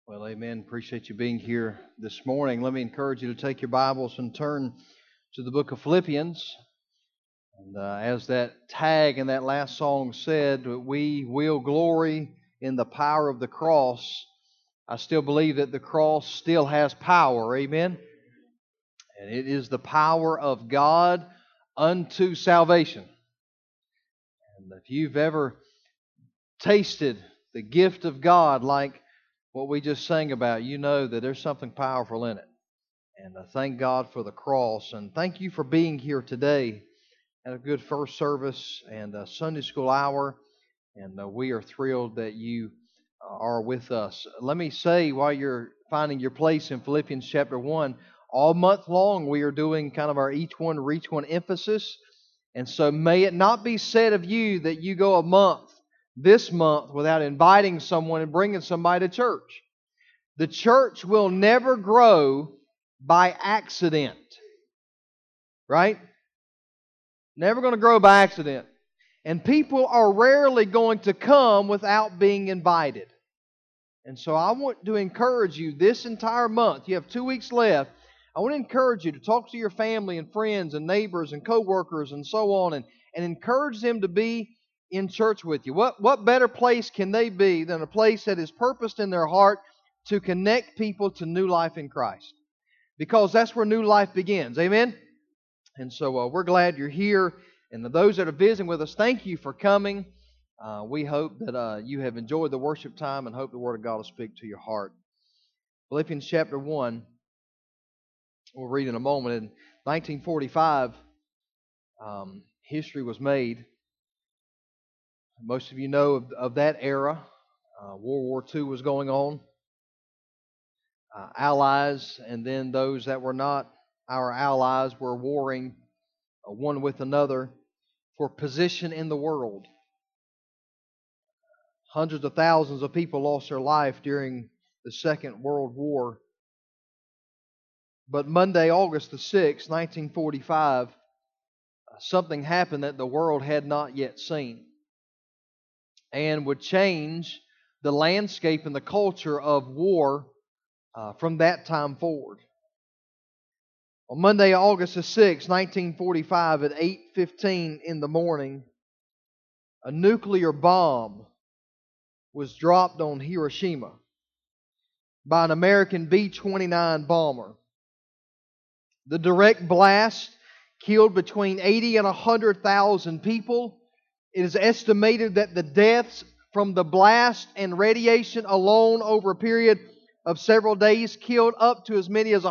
Well, amen. Appreciate you being here this morning. Let me encourage you to take your Bibles and turn to the book of Philippians. And as that tag in that last song said, we will glory in the power of the cross. I still believe that the cross still has power. Amen. And it is the power of God unto salvation. And if you've ever tasted the gift of God like what we just sang about, you know that there's something powerful in it. And thank God for the cross. And thank you for being here today. Had a good first service and a Sunday school hour. And we are thrilled that you are with us. Let me say, while you're finding your place in Philippians chapter 1, all month long we are doing kind of our each one reach one emphasis. And so may it not be said of you that you go a month this month without inviting someone and bringing somebody to church. The church will never grow by accident. Right? Never going to grow by accident. And people are rarely going to come without being invited. And so I want to encourage you this entire month. You have 2 weeks left. I want to encourage you to talk to your family and friends and neighbors and co-workers and so on and encourage them to be in church with you. What better place can they be than a place that is purposed in their heart to connect people to new life in Christ? Because that's where new life begins. Amen? And so we're glad you're here. And those that are visiting with us, thank you for coming. We hope that you have enjoyed the worship time and hope the Word of God will speak to your heart. Philippians chapter 1, we'll read in a moment. In 1945, history was made. Most of you know of that era. World War II was going on. Allies and then those that were not our allies were warring one with another for position in the world. Hundreds of thousands of people lost their life during the Second World War. But Monday, August the 6th, 1945, something happened that the world had not yet seen and would change the landscape and the culture of war from that time forward. On Monday, August the 6th, 1945, at 8:15 in the morning, a nuclear bomb was dropped on Hiroshima by an American B-29 bomber. The direct blast killed between 80 and 100,000 people. It is estimated that the deaths from the blast and radiation alone over a period of several days killed up to as many as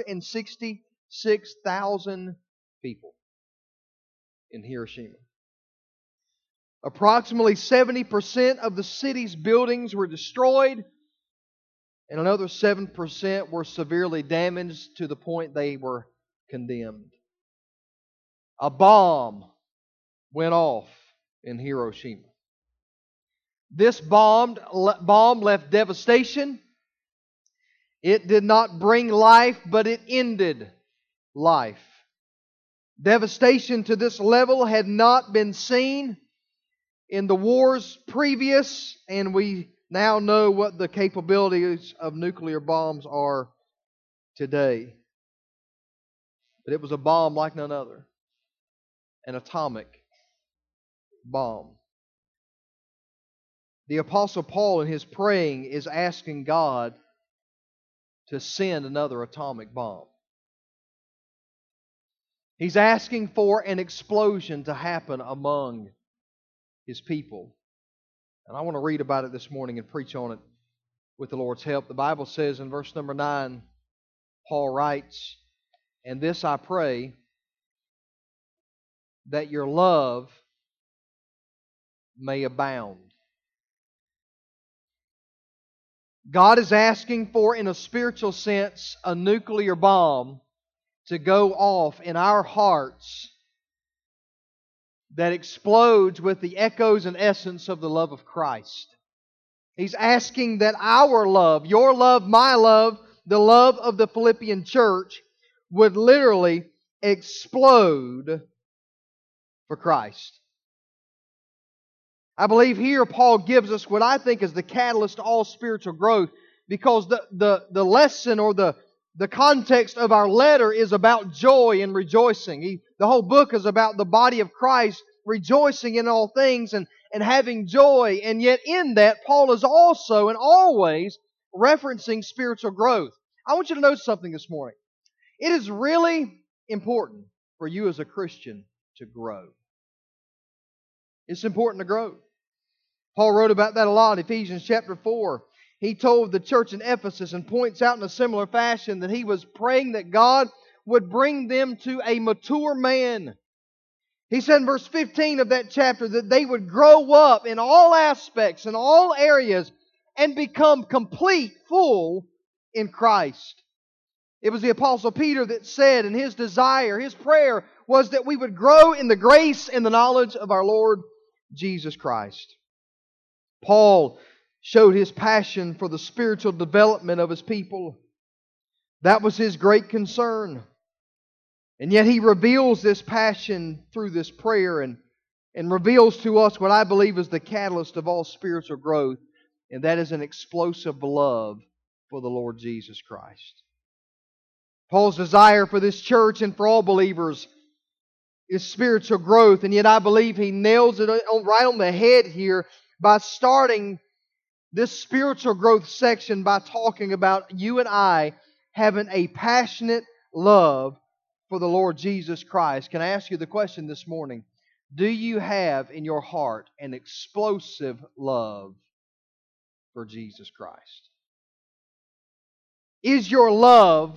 166,000 people in Hiroshima. Approximately 70% of the city's buildings were destroyed, and another 7% were severely damaged to the point they were condemned. A bomb went off in Hiroshima. This bomb left devastation. It did not bring life, but it ended life. Devastation to this level had not been seen in the wars previous, and we now know what the capabilities of nuclear bombs are today. But it was a bomb like none other. An atomic bomb. The Apostle Paul in his praying is asking God to send another atomic bomb. He's asking for an explosion to happen among his people. And I want to read about it this morning and preach on it with the Lord's help. The Bible says in verse number 9, Paul writes, "And this I pray, that your love may abound." God is asking for, in a spiritual sense, a nuclear bomb to go off in our hearts that explodes with the echoes and essence of the love of Christ. He's asking that our love, your love, my love, the love of the Philippian church would literally explode for Christ. I believe here Paul gives us what I think is the catalyst to all spiritual growth. because the lesson or the context of our letter is about joy and rejoicing. The whole book is about the body of Christ rejoicing in all things and having joy. And yet in that, Paul is also and always referencing spiritual growth. I want you to know something this morning. It is really important for you as a Christian to grow. It's important to grow. Paul wrote about that a lot in Ephesians chapter 4. He told the church in Ephesus and points out in a similar fashion that he was praying that God would bring them to a mature man. He said in verse 15 of that chapter that they would grow up in all aspects, in all areas, and become complete, full in Christ. It was the Apostle Peter that said, and his desire, his prayer, was that we would grow in the grace and the knowledge of our Lord Jesus Christ. Paul showed his passion for the spiritual development of his people. That was his great concern. And yet he reveals this passion through this prayer and reveals to us what I believe is the catalyst of all spiritual growth, and that is an explosive love for the Lord Jesus Christ. Paul's desire for this church and for all believers is spiritual growth, and yet I believe he nails it right on the head here by starting this spiritual growth section by talking about you and I having a passionate love for the Lord Jesus Christ. Can I ask you the question this morning? Do you have in your heart an explosive love for Jesus Christ? Is your love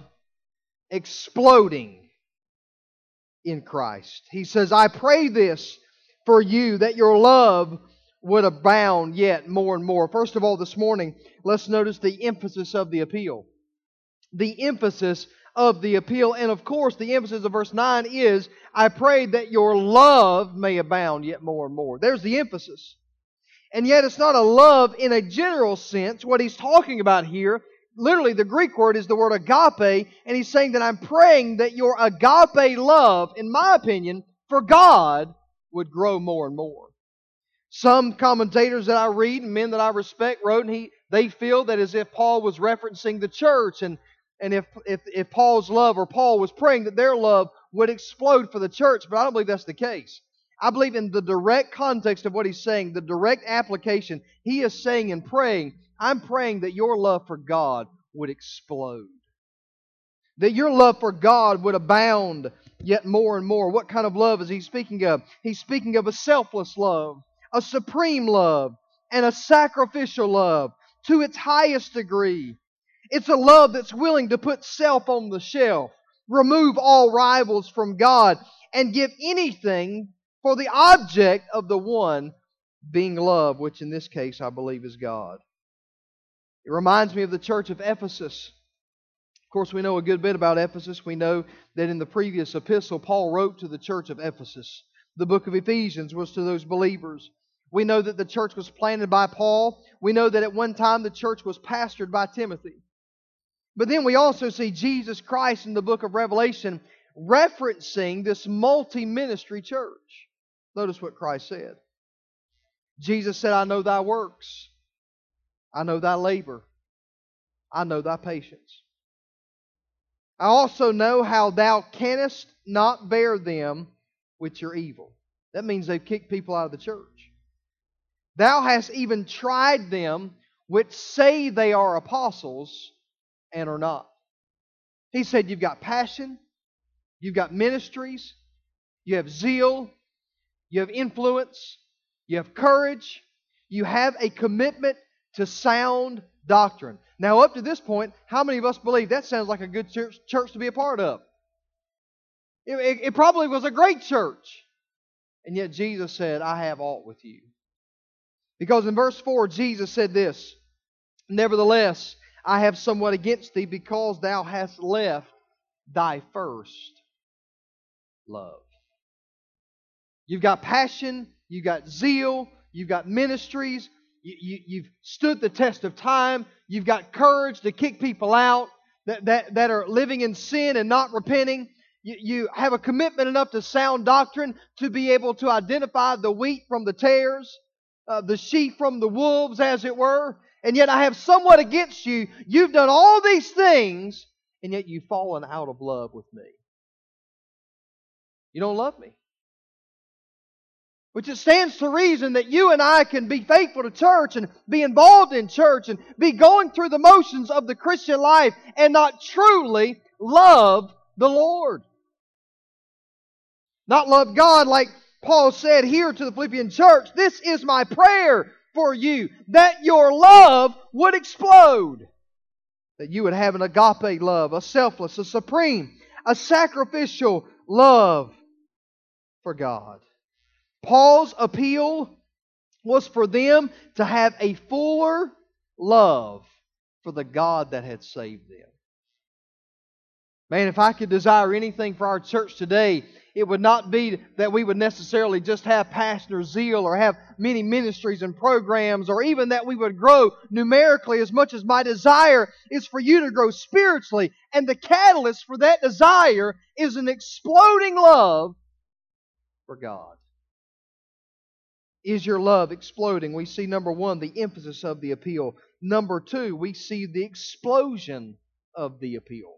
exploding in Christ? He says, I pray this for you, that your love would abound yet more and more. First of all, this morning, let's notice the emphasis of the appeal. The emphasis of the appeal. And of course, the emphasis of verse 9 is, I pray that your love may abound yet more and more. There's the emphasis. And yet it's not a love in a general sense. What he's talking about here, literally the Greek word is the word agape, and he's saying that I'm praying that your agape love, in my opinion, for God would grow more and more. Some commentators that I read and men that I respect wrote, and they feel that as if Paul was referencing the church, and if Paul's love or Paul was praying that their love would explode for the church, but I don't believe that's the case. I believe in the direct context of what he's saying, the direct application, he is saying and praying, I'm praying that your love for God would explode. That your love for God would abound yet more and more. What kind of love is he speaking of? He's speaking of a selfless love, a supreme love, and a sacrificial love to its highest degree. It's a love that's willing to put self on the shelf, remove all rivals from God, and give anything for the object of the one being loved, which in this case I believe is God. It reminds me of the church of Ephesus. Of course, we know a good bit about Ephesus. We know that in the previous epistle, Paul wrote to the church of Ephesus. The book of Ephesians was to those believers. We know that the church was planted by Paul. We know that at one time the church was pastored by Timothy. But then we also see Jesus Christ in the book of Revelation referencing this multi-ministry church. Notice what Christ said. Jesus said, I know thy works. I know thy labor. I know thy patience. I also know how thou canst not bear them which are evil. That means they've kicked people out of the church. Thou hast even tried them which say they are apostles and are not. He said you've got passion, you've got ministries, you have zeal, you have influence, you have courage, you have a commitment to sound doctrine. Now up to this point, how many of us believe that sounds like a good church to be a part of? It probably was a great church. And yet Jesus said, I have aught with you. Because in verse 4, Jesus said this, Nevertheless, I have somewhat against thee, because thou hast left thy first love. You've got passion, you've got zeal, you've got ministries, you've stood the test of time, you've got courage to kick people out that are living in sin and not repenting. You have a commitment enough to sound doctrine to be able to identify the wheat from the tares, the sheep from the wolves, as it were. And yet I have somewhat against you. You've done all these things, and yet you've fallen out of love with me. You don't love me. Which it stands to reason that you and I can be faithful to church and be involved in church and be going through the motions of the Christian life and not truly love the Lord. Not love God like Paul said here to the Philippian church. This is my prayer for you, that your love would explode. That you would have an agape love, a selfless, a supreme, a sacrificial love for God. Paul's appeal was for them to have a fuller love for the God that had saved them. Man, if I could desire anything for our church today, it would not be that we would necessarily just have passion or zeal or have many ministries and programs, or even that we would grow numerically as much as my desire is for you to grow spiritually. And the catalyst for that desire is an exploding love for God. Is your love exploding? We see, number one, the emphasis of the appeal. Number two, we see the explosion of the appeal.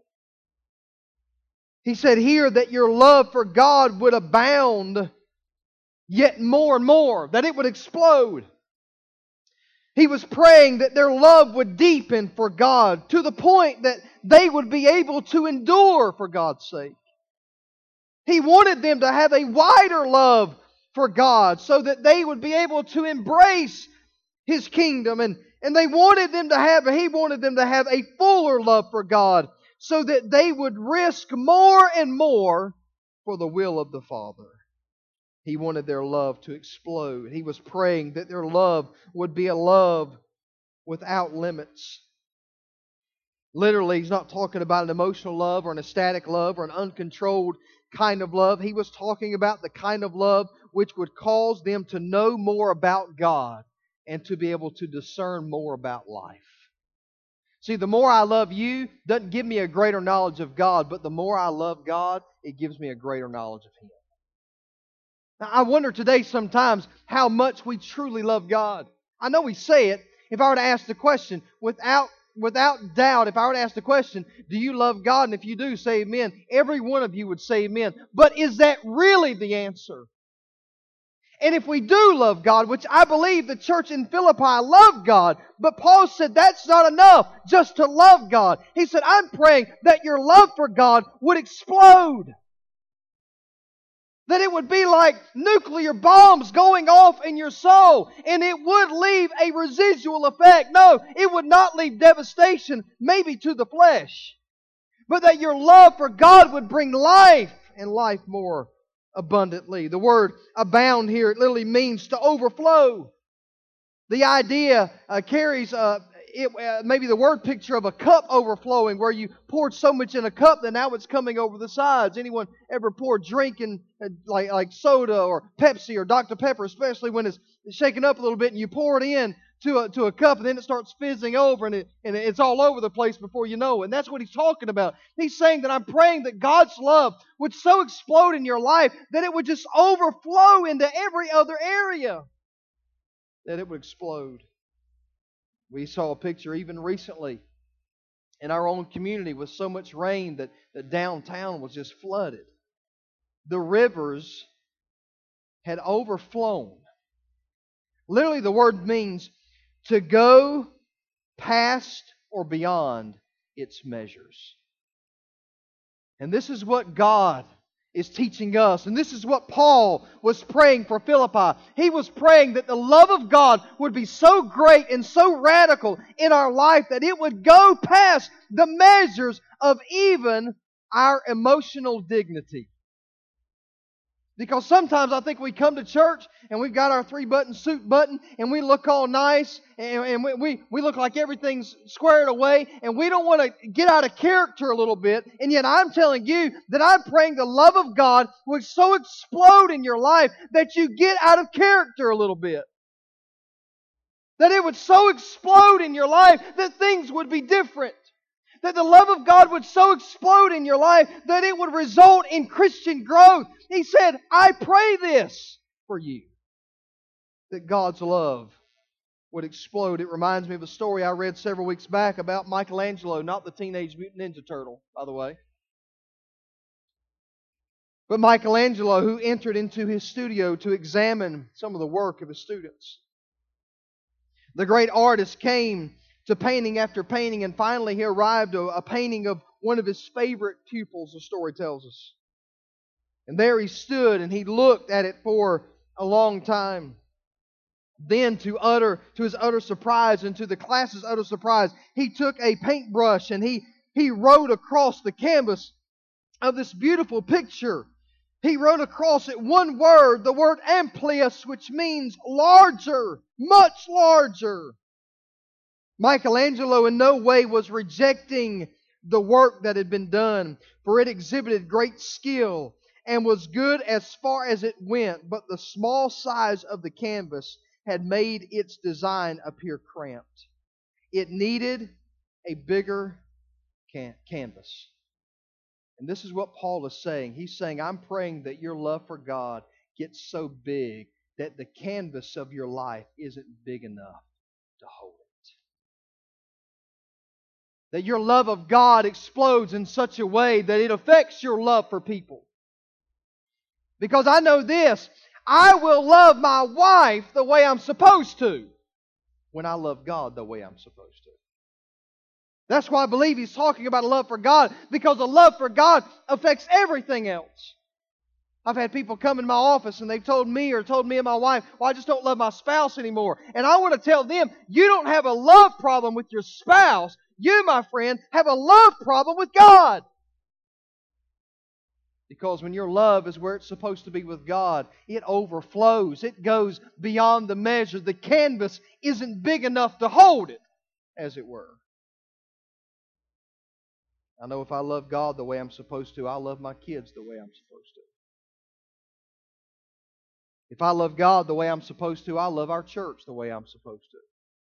He said here that your love for God would abound yet more and more, that it would explode. He was praying that their love would deepen for God to the point that they would be able to endure for God's sake. He wanted them to have a wider love for God so that they would be able to embrace His kingdom. And He wanted them to have a fuller love for God so that they would risk more and more for the will of the Father. He wanted their love to explode. He was praying that their love would be a love without limits. Literally, He's not talking about an emotional love or an ecstatic love or an uncontrolled kind of love. He was talking about the kind of love which would cause them to know more about God and to be able to discern more about life. See, the more I love you doesn't give me a greater knowledge of God, but the more I love God, it gives me a greater knowledge of Him. Now, I wonder today sometimes how much we truly love God. I know we say it. If I were to ask the question, without doubt, if I were to ask the question, do you love God? And if you do, say amen. Every one of you would say amen. But is that really the answer? And if we do love God, which I believe the church in Philippi loved God, but Paul said that's not enough just to love God. He said, I'm praying that your love for God would explode. That it would be like nuclear bombs going off in your soul, and it would leave a residual effect. No, it would not leave devastation, maybe to the flesh, but that your love for God would bring life, and life more abundantly. The word abound here, it literally means to overflow. The idea carries maybe the word picture of a cup overflowing, where you poured so much in a cup that now it's coming over the sides. Anyone ever pour drink in like soda or Pepsi or Dr. Pepper, especially when it's shaken up a little bit and you pour it in to a cup and then it starts fizzing over and it's all over the place before you know it. And that's what he's talking about. He's saying that I'm praying that God's love would so explode in your life that it would just overflow into every other area. That it would explode. We saw a picture even recently in our own community with so much rain that downtown was just flooded. The rivers had overflown. Literally, the word means to go past or beyond its measures. And this is what God is teaching us. And this is what Paul was praying for Philippi. He was praying that the love of God would be so great and so radical in our life that it would go past the measures of even our emotional dignity. Because sometimes I think we come to church and we've got our 3-button suit button and we look all nice and we look like everything's squared away and we don't want to get out of character a little bit. And yet I'm telling you that I'm praying the love of God would so explode in your life that you get out of character a little bit. That it would so explode in your life that things would be different. That the love of God would so explode in your life that it would result in Christian growth. He said, I pray this for you. That God's love would explode. It reminds me of a story I read several weeks back about Michelangelo, not the Teenage Mutant Ninja Turtle, by the way. But Michelangelo, who entered into his studio to examine some of the work of his students. The great artist came to painting after painting, and finally he arrived at a painting of one of his favorite pupils, the story tells us. And there he stood and he looked at it for a long time. Then, to his utter surprise and to the class's utter surprise, he took a paintbrush and he wrote across the canvas of this beautiful picture. He wrote across it one word, the word amplius, which means larger, much larger. Michelangelo in no way was rejecting the work that had been done, for it exhibited great skill and was good as far as it went, but the small size of the canvas had made its design appear cramped. It needed a bigger canvas. And this is what Paul is saying. He's saying, I'm praying that your love for God gets so big that the canvas of your life isn't big enough to hold it. That your love of God explodes in such a way that it affects your love for people. Because I know this, I will love my wife the way I'm supposed to when I love God the way I'm supposed to. That's why I believe he's talking about a love for God, because a love for God affects everything else. I've had people come in my office and they've told me and my wife, well, I just don't love my spouse anymore. And I want to tell them, you don't have a love problem with your spouse. You, my friend, have a love problem with God. Because when your love is where it's supposed to be with God, it overflows. It goes beyond the measure. The canvas isn't big enough to hold it, as it were. I know if I love God the way I'm supposed to, I'll love my kids the way I'm supposed to. If I love God the way I'm supposed to, I'll love our church the way I'm supposed to.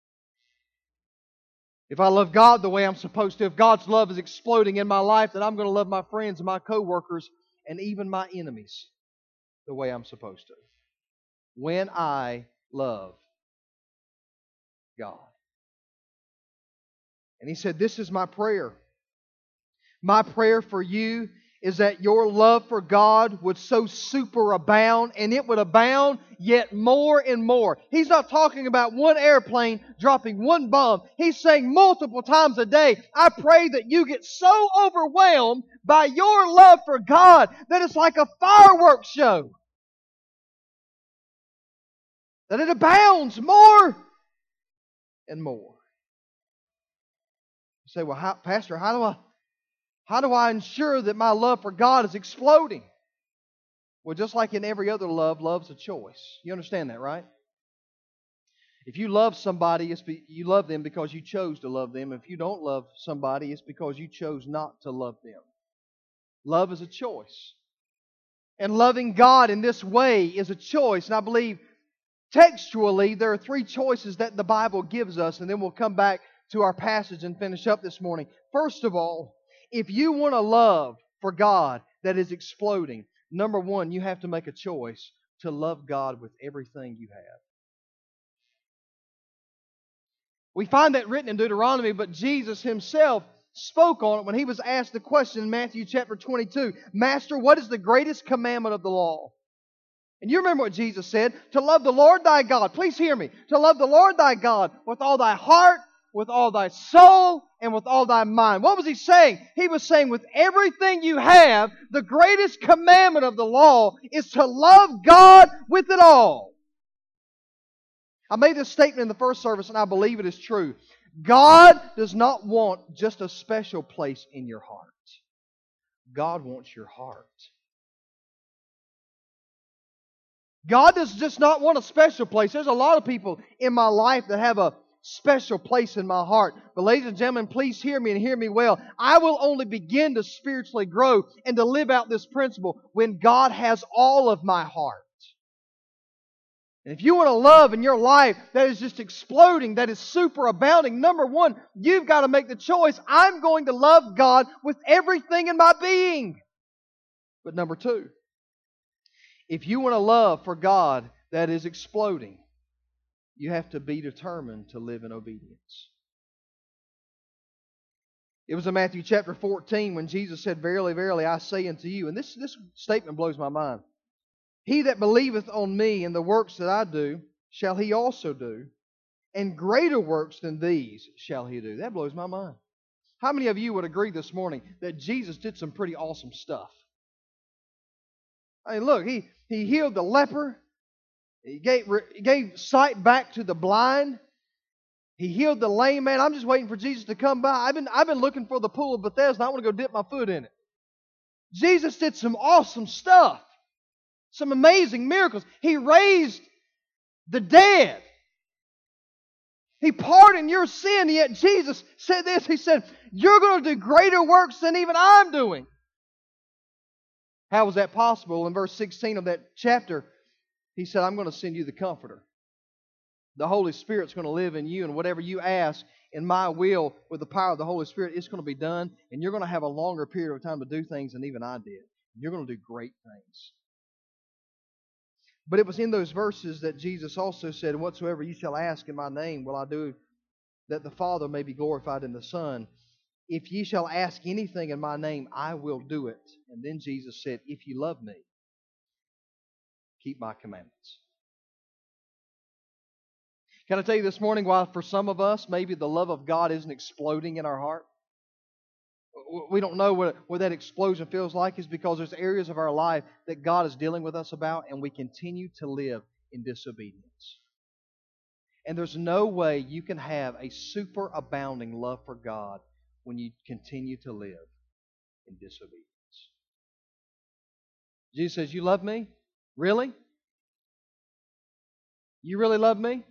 If I love God the way I'm supposed to, if God's love is exploding in my life, then I'm going to love my friends and my coworkers and even my enemies the way I'm supposed to. When I love God. And he said, this is my prayer. My prayer for you is that your love for God would so superabound, and it would abound yet more and more. He's not talking about one airplane dropping one bomb. He's saying multiple times a day, I pray that you get so overwhelmed by your love for God that it's like a fireworks show. That it abounds more and more. You say, well, Pastor, how do I ensure that my love for God is exploding? Well, just like in every other love, love's a choice. You understand that, right? If you love somebody, you love them because you chose to love them. If you don't love somebody, it's because you chose not to love them. Love is a choice. And loving God in this way is a choice. And I believe textually there are three choices that the Bible gives us, and then we'll come back to our passage and finish up this morning. First of all, if you want a love for God that is exploding, number one, you have to make a choice to love God with everything you have. We find that written in Deuteronomy, but Jesus Himself spoke on it when He was asked the question in Matthew chapter 22, Master, what is the greatest commandment of the law? And you remember what Jesus said, to love the Lord thy God. Please hear me. To love the Lord thy God with all thy heart, with all thy soul, and with all thy mind. What was He saying? He was saying with everything you have, the greatest commandment of the law is to love God with it all. I made this statement in the first service and I believe it is true. God does not want just a special place in your heart. God wants your heart. God does just not want a special place. There's a lot of people in my life that have a special place in my heart. But ladies and gentlemen, please hear me and hear me well. I will only begin to spiritually grow and to live out this principle when God has all of my heart. And if you want to love in your life that is just exploding, that is superabounding, number one, you've got to make the choice. I'm going to love God with everything in my being. But number two, if you want a love for God that is exploding, you have to be determined to live in obedience. It was in Matthew chapter 14 when Jesus said, "Verily, verily, I say unto you," and this statement blows my mind, "He that believeth on me and the works that I do, shall he also do, and greater works than these shall he do." That blows my mind. How many of you would agree this morning that Jesus did some pretty awesome stuff? I mean, look, He healed the leper. He gave sight back to the blind. He healed the lame man. I'm just waiting for Jesus to come by. I've been looking for the pool of Bethesda. I want to go dip my foot in it. Jesus did some awesome stuff. Some amazing miracles. He raised the dead. He pardoned your sin, yet Jesus said this. He said, "You're going to do greater works than even I'm doing." How was that possible? In verse 16 of that chapter, He said, "I'm going to send you the Comforter. The Holy Spirit's going to live in you, and whatever you ask in my will with the power of the Holy Spirit, it's going to be done, and you're going to have a longer period of time to do things than even I did. You're going to do great things." But it was in those verses that Jesus also said, "Whatsoever you shall ask in my name will I do, that the Father may be glorified in the Son. If ye shall ask anything in my name, I will do it." And then Jesus said, "If you love me, keep my commandments." Can I tell you this morning why for some of us maybe the love of God isn't exploding in our heart? We don't know what that explosion feels like, is because there's areas of our life that God is dealing with us about, and we continue to live in disobedience. And there's no way you can have a superabounding love for God when you continue to live in disobedience. Jesus says, "You love me? Really? You really love me?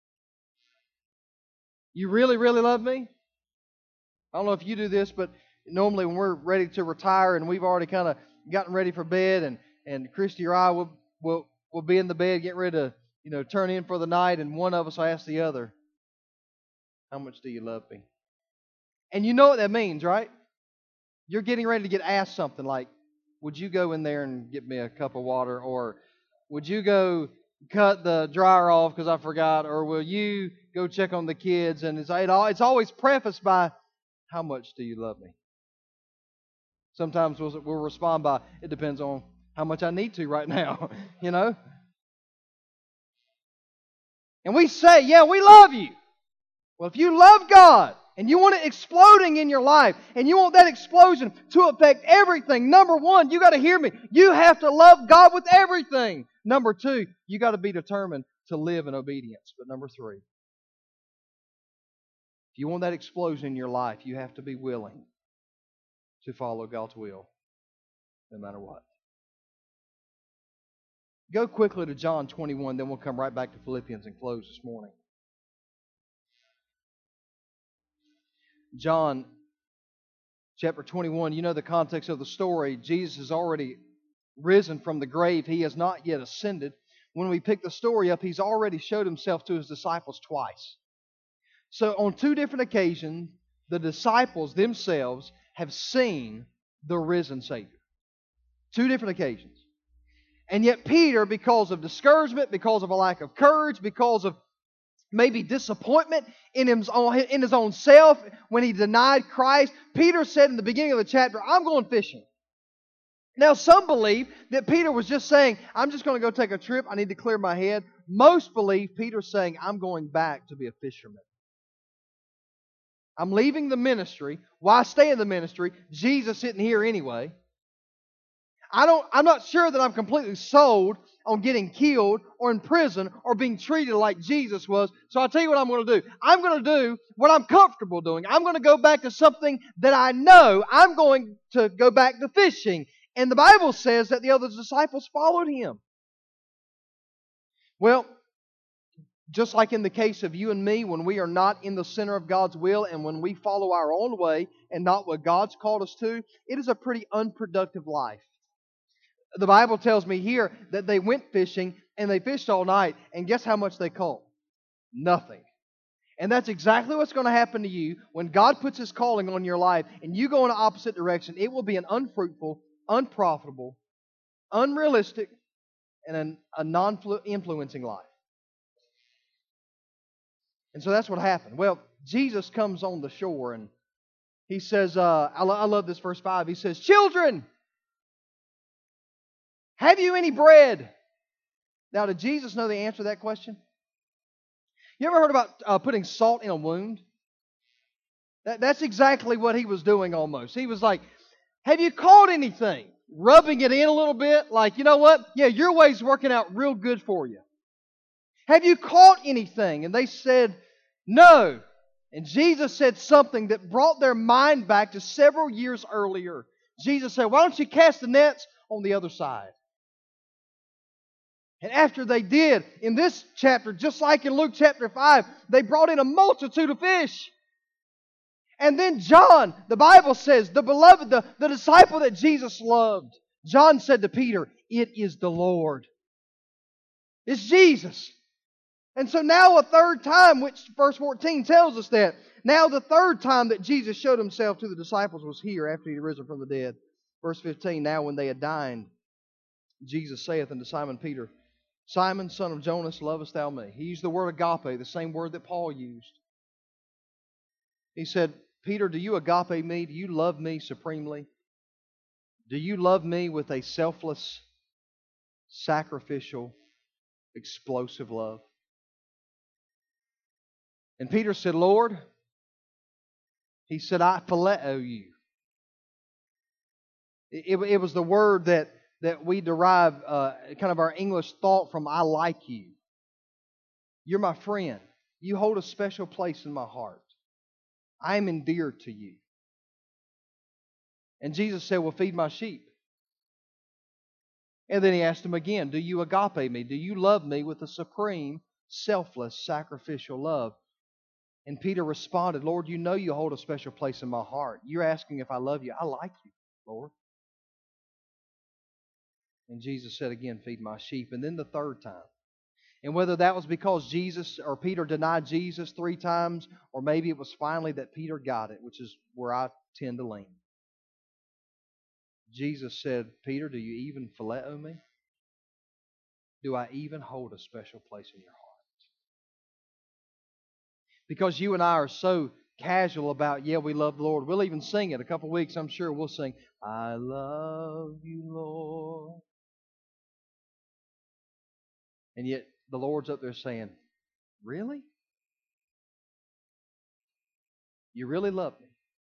You really, really love me?" I don't know if you do this, but normally when we're ready to retire and we've already kind of gotten ready for bed, and Christy or I will be in the bed getting ready to turn in for the night, and one of us will ask the other, "How much do you love me?" And you know what that means, right? You're getting ready to get asked something like, "Would you go in there and get me a cup of water?" Or, "Would you go cut the dryer off because I forgot?" Or, "Will you go check on the kids?" And it's always prefaced by, "How much do you love me?" Sometimes we'll respond by, "It depends on how much I need to right now." And we say, "Yeah, we love you." Well, if you love God and you want it exploding in your life, and you want that explosion to affect everything, number one, you got to hear me. You have to love God with everything. Number two, you got to be determined to live in obedience. But number three, if you want that explosion in your life, you have to be willing to follow God's will no matter what. Go quickly to John 21, then we'll come right back to Philippians and close this morning. John chapter 21, you know the context of the story. Jesus has already risen from the grave. He has not yet ascended. When we pick the story up, He's already showed Himself to His disciples twice. So on two different occasions, the disciples themselves have seen the risen Savior. Two different occasions. And yet Peter, because of discouragement, because of a lack of courage, because of maybe disappointment in his own self when he denied Christ, Peter said in the beginning of the chapter, "I'm going fishing." Now some believe that Peter was just saying, "I'm just going to go take a trip. I need to clear my head." Most believe Peter's saying, "I'm going back to be a fisherman. I'm leaving the ministry. Why stay in the ministry? Jesus isn't here anyway. I'm not sure that I'm completely sold on getting killed or in prison or being treated like Jesus was. So I'll tell you what I'm going to do. I'm going to do what I'm comfortable doing. I'm going to go back to something that I know. I'm going to go back to fishing." And the Bible says that the other disciples followed Him. Well, just like in the case of you and me, when we are not in the center of God's will and when we follow our own way and not what God's called us to, it is a pretty unproductive life. The Bible tells me here that they went fishing and they fished all night, and guess how much they caught? Nothing. And that's exactly what's going to happen to you when God puts His calling on your life and you go in the opposite direction. It will be an unfruitful, unprofitable, unrealistic, and a non-influencing life. And so that's what happened. Well, Jesus comes on the shore and He says, I love this verse 5. He says, "Children, have you any bread?" Now, did Jesus know the answer to that question? You ever heard about putting salt in a wound? That's exactly what He was doing almost. He was like, "Have you caught anything?" Rubbing it in a little bit, like, you know what? Yeah, your way's working out real good for you. "Have you caught anything?" And they said, "No." And Jesus said something that brought their mind back to several years earlier. Jesus said, "Why don't you cast the nets on the other side?" And after they did, in this chapter, just like in Luke chapter 5, they brought in a multitude of fish. And then John, the Bible says, the beloved, the disciple that Jesus loved, John said to Peter, "It is the Lord." It's Jesus. And so now a third time, which verse 14 tells us that, now the third time that Jesus showed Himself to the disciples was here after He had risen from the dead. Verse 15, "Now when they had dined, Jesus saith unto Simon Peter, Simon, son of Jonas, lovest thou me?" He used the word agape, the same word that Paul used. He said, "Peter, do you agape me? Do you love me supremely? Do you love me with a selfless, sacrificial, explosive love?" And Peter said, "Lord," he said, "I phileo you." It was the word that we derive kind of our English thought from, "I like you. You're my friend. You hold a special place in my heart. I am endeared to you." And Jesus said, "Well, feed my sheep." And then He asked him again, "Do you agape me? Do you love me with a supreme, selfless, sacrificial love?" And Peter responded, "Lord, you know you hold a special place in my heart. You're asking if I love you. I like you, Lord." And Jesus said again, "Feed my sheep." And then the third time. And whether that was because Jesus or Peter denied Jesus 3 times, or maybe it was finally that Peter got it, which is where I tend to lean. Jesus said, "Peter, do you even phileo me? Do I even hold a special place in your heart?" Because you and I are so casual about, yeah, we love the Lord. We'll even sing it. A couple of weeks, I'm sure we'll sing, "I love you, Lord." And yet the Lord's up there saying, "Really? You really love me?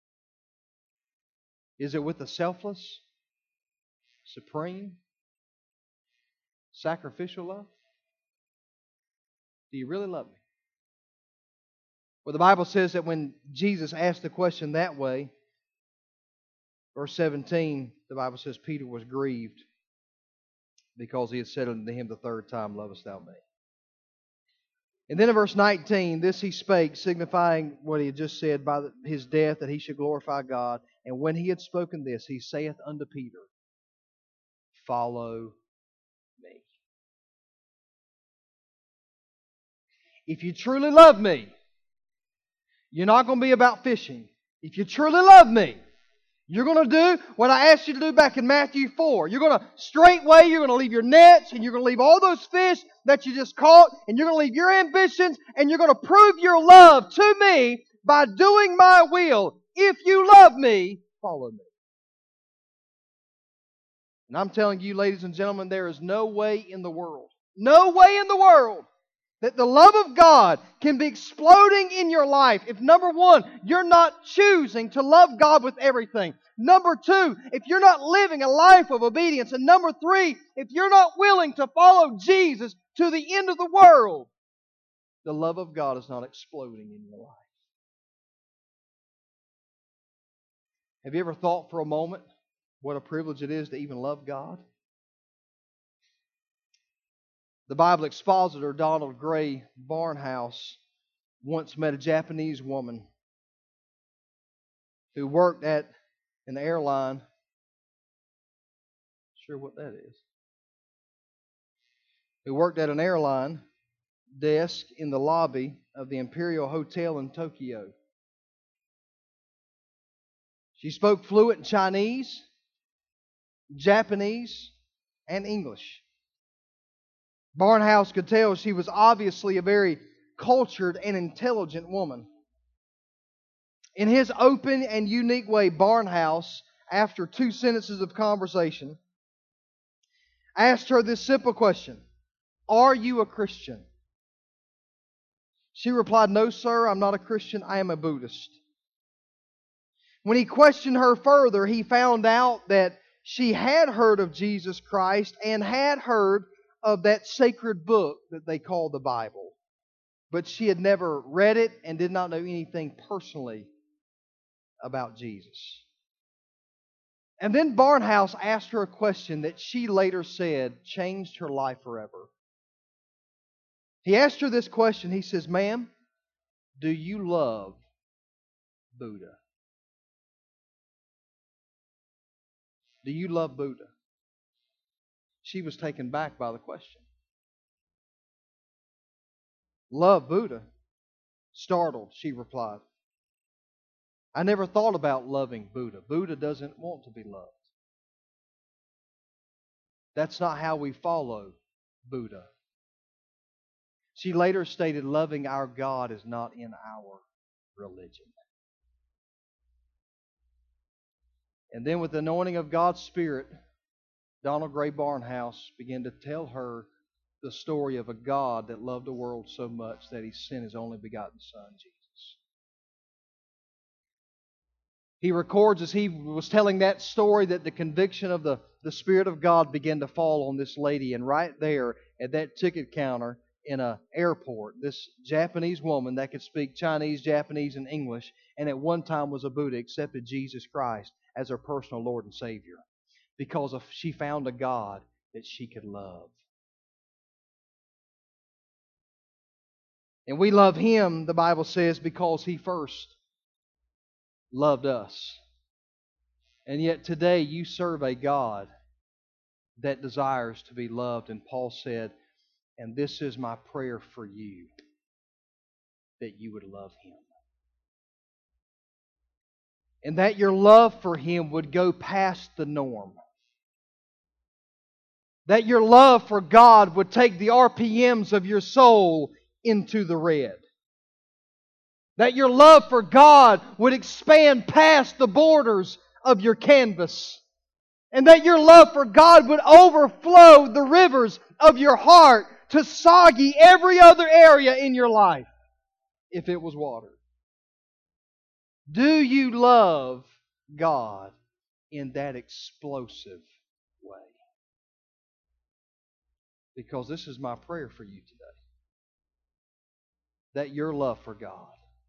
Is it with a selfless, supreme, sacrificial love? Do you really love me?" Well, the Bible says that when Jesus asked the question that way, verse 17, the Bible says Peter was grieved because he had said unto him the third time, "Lovest thou me?" And then in verse 19, this he spake, signifying what he had just said by his death, that he should glorify God. And when he had spoken this, he saith unto Peter, "Follow me." If you truly love me, you're not going to be about fishing. If you truly love me, you're going to do what I asked you to do back in Matthew 4. You're going to straightway, you're going to leave your nets, and you're going to leave all those fish that you just caught, and you're going to leave your ambitions, and you're going to prove your love to me by doing my will. If you love me, follow me. And I'm telling you, ladies and gentlemen, there is no way in the world that the love of God can be exploding in your life if, number one, you're not choosing to love God with everything. Number two, if you're not living a life of obedience. And number three, if you're not willing to follow Jesus to the end of the world, the love of God is not exploding in your life. Have you ever thought for a moment what a privilege it is to even love God? The Bible expositor Donald Gray Barnhouse once met a Japanese woman who worked at an airline. Not sure what that is. Who worked at an airline desk in the lobby of the Imperial Hotel in Tokyo. She spoke fluent Chinese, Japanese, and English. Barnhouse could tell she was obviously a very cultured and intelligent woman. In his open and unique way, Barnhouse, after 2 sentences of conversation, asked her this simple question: "Are you a Christian?" She replied, "No, sir, I'm not a Christian. I am a Buddhist." When he questioned her further, he found out that she had heard of Jesus Christ and had heard of that sacred book that they call the Bible. But she had never read it and did not know anything personally about Jesus. And then Barnhouse asked her a question that she later said changed her life forever. He asked her this question. He says, "Ma'am, do you love Buddha? Do you love Buddha?" She was taken back by the question. "Love Buddha?" Startled, she replied, "I never thought about loving Buddha. Buddha doesn't want to be loved. That's not how we follow Buddha." She later stated, "Loving our God is not in our religion." And then with the anointing of God's Spirit, Donald Gray Barnhouse began to tell her the story of a God that loved the world so much that He sent His only begotten Son, Jesus. He records as he was telling that story that the conviction of the Spirit of God began to fall on this lady. And right there at that ticket counter in an airport, this Japanese woman that could speak Chinese, Japanese, and English, and at one time was a Buddha, accepted Jesus Christ as her personal Lord and Savior because she found a God that she could love. And we love Him, the Bible says, because He first loved us. And yet today you serve a God that desires to be loved. And Paul said, "And this is my prayer for you, that you would love Him." And that your love for Him would go past the norm. That your love for God would take the RPMs of your soul into the red. That your love for God would expand past the borders of your canvas. And that your love for God would overflow the rivers of your heart to soggy every other area in your life if it was water. Do you love God in that explosive way? Because this is my prayer for you today. That your love for God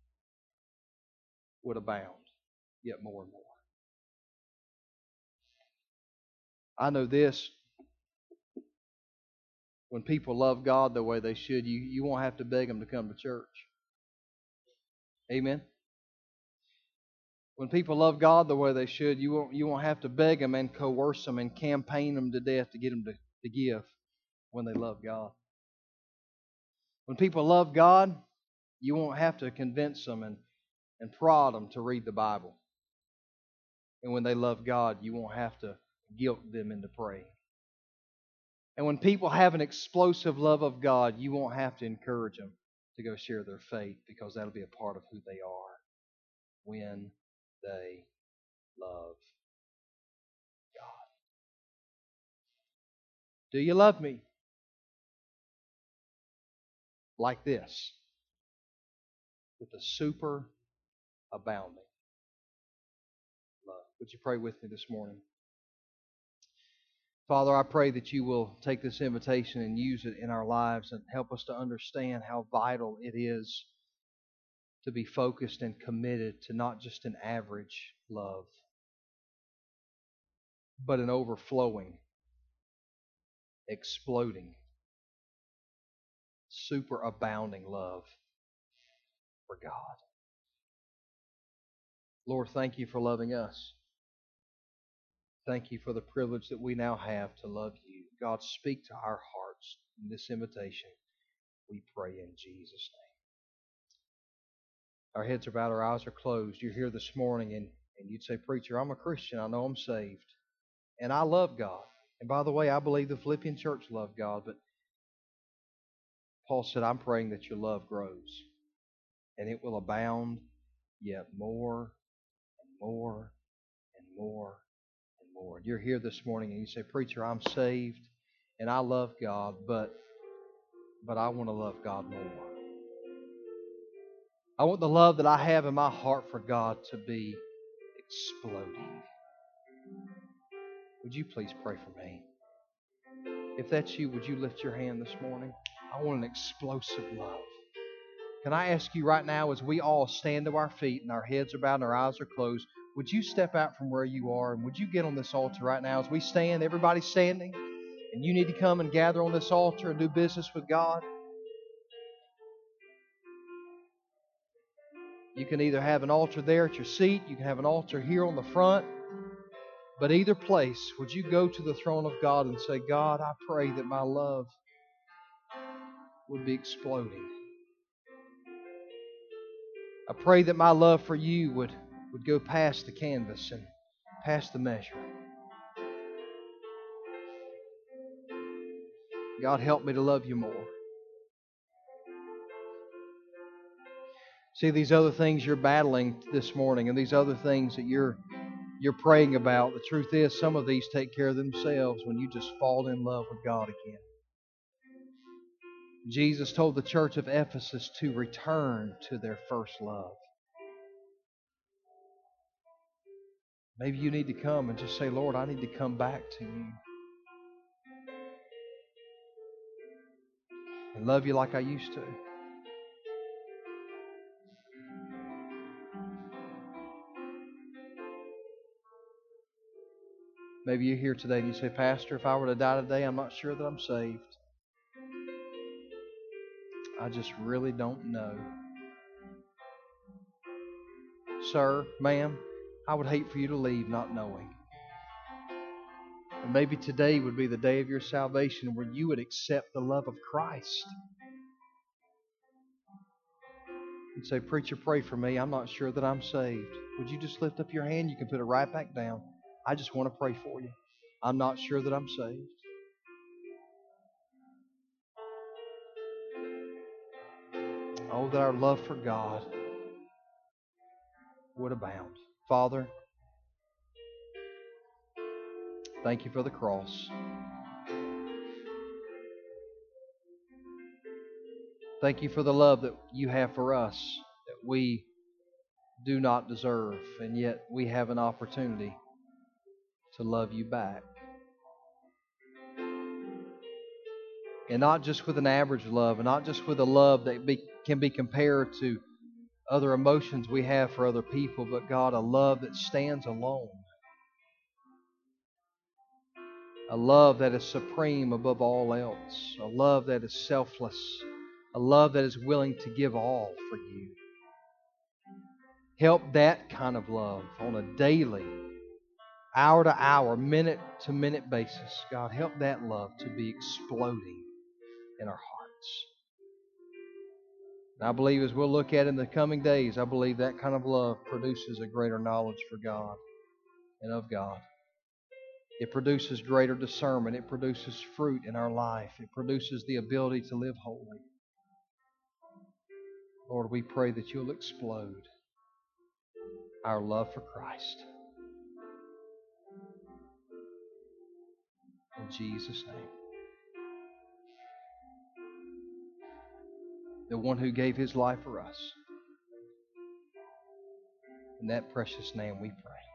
would abound yet more and more. I know this. When people love God the way they should, you won't have to beg them to come to church. Amen? When people love God the way they should, you won't have to beg them and coerce them and campaign them to death to get them to give when they love God. When people love God, you won't have to convince them and prod them to read the Bible. And when they love God, you won't have to guilt them into praying. And when people have an explosive love of God, you won't have to encourage them to go share their faith, because that'll be a part of who they are when they love God. Do you love me? Like this, with a super abounding love. Would you pray with me this morning? Father, I pray that you will take this invitation and use it in our lives and help us to understand how vital it is to be focused and committed to not just an average love, but an overflowing, exploding, superabounding love for God. Lord, thank you for loving us. Thank you for the privilege that we now have to love you. God, speak to our hearts in this invitation. We pray in Jesus' name. Our heads are bowed, our eyes are closed. You're here this morning and you'd say, "Preacher, I'm a Christian. I know I'm saved. And I love God. And by the way, I believe the Philippian church loved God. But Paul said, I'm praying that your love grows, and it will abound yet more and more and more and more. You're here this morning and you say, Preacher, I'm saved and I love God, but I want to love God more. I want the love that I have in my heart for God to be exploding. Would you please pray for me? If that's you, would you lift your hand this morning? I want an explosive love. Can I ask you right now, as we all stand to our feet and our heads are bowed and our eyes are closed, would you step out from where you are and would you get on this altar right now as we stand, everybody's standing, and you need to come and gather on this altar and do business with God? You can either have an altar there at your seat, you can have an altar here on the front, but either place, would you go to the throne of God and say, God, I pray that my love would be exploding. I pray that my love for you would go past the canvas and past the measure. God, help me to love you more. See, these other things you're battling this morning and these other things that you're praying about, the truth is some of these take care of themselves when you just fall in love with God again. Jesus told the church of Ephesus to return to their first love. Maybe you need to come and just say, Lord, I need to come back to you and love you like I used to. Maybe you're here today and you say, Pastor, if I were to die today, I'm not sure that I'm saved. I just really don't know. Sir, ma'am, I would hate for you to leave not knowing. And maybe today would be the day of your salvation where you would accept the love of Christ. You'd say, Preacher, pray for me. I'm not sure that I'm saved. Would you just lift up your hand? You can put it right back down. I just want to pray for you. I'm not sure that I'm saved. Oh, that our love for God would abound. Father, thank you for the cross. Thank you for the love that you have for us that we do not deserve, and yet we have an opportunity to love you back. And not just with an average love, and not just with a love that can be compared to other emotions we have for other people, but God, a love that stands alone. A love that is supreme above all else. A love that is selfless. A love that is willing to give all for you. Help that kind of love on a daily, hour to hour, minute to minute basis. God, help that love to be exploding in our hearts. And I believe as we'll look at in the coming days, I believe that kind of love produces a greater knowledge for God and of God. It produces greater discernment. It produces fruit in our life. It produces the ability to live holy. Lord, we pray that you'll explode our love for Christ. In Jesus' name. The one who gave his life for us. In that precious name we pray.